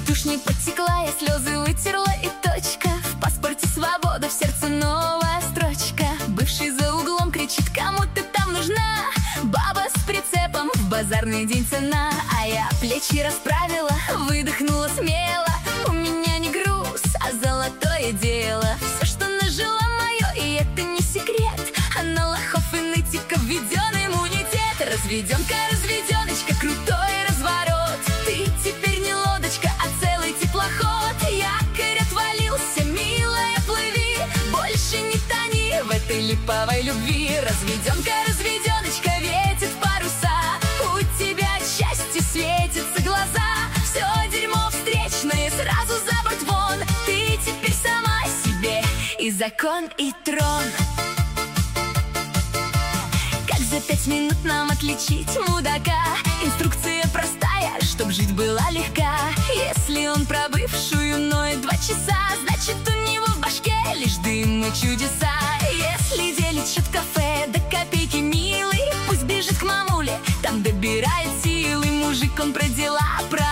Тушь не потекла, я слезы вытерла и точка. В паспорте свобода, в сердце новая строчка. Бывший за углом кричит: кому ты там нужна? Баба с прицепом, в базарный день цена. А я плечи расправила, выдохнула смело. У меня не груз, а золотое дело. Все, что нажила мое, и это не секрет. А на лохов и нытиков введен иммунитет. Разведенка, разведеночка, крутой разворот. Ты теперь не лодочка, а целый теплоход. Якорь отвалился, милая, плыви. Больше не тони в этой липовой любви. Разведенка, разведеночка, ветит паруса. У тебя от счастья светятся глаза. Все дерьмо встречное сразу за борт вон. Ты теперь сама себе и закон, и трон. За 5 минут нам отличить мудака. Инструкция простая, чтоб жить была легка. Если он пробывшую ноет 2 часа, значит у него в башке лишь дым и чудеса. Если делит счет кафе до копейки, милый, пусть бежит к мамуле, там добирает силы. Мужик, он про дела, про